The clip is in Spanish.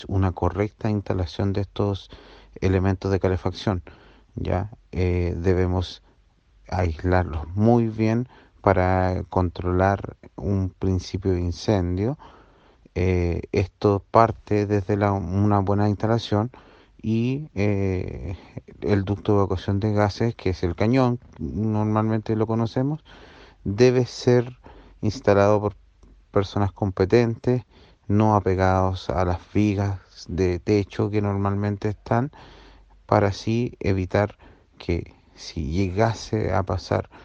una correcta instalación de estos elementos de calefacción. Ya debemos aislarlos muy bien para controlar un principio de incendio. Esto parte desde una buena instalación y el ducto de evacuación de gases, que es el cañón, normalmente lo conocemos, debe ser instalado por personas competentes, no apegados a las vigas de techo que normalmente están, para así evitar que si llegase a pasar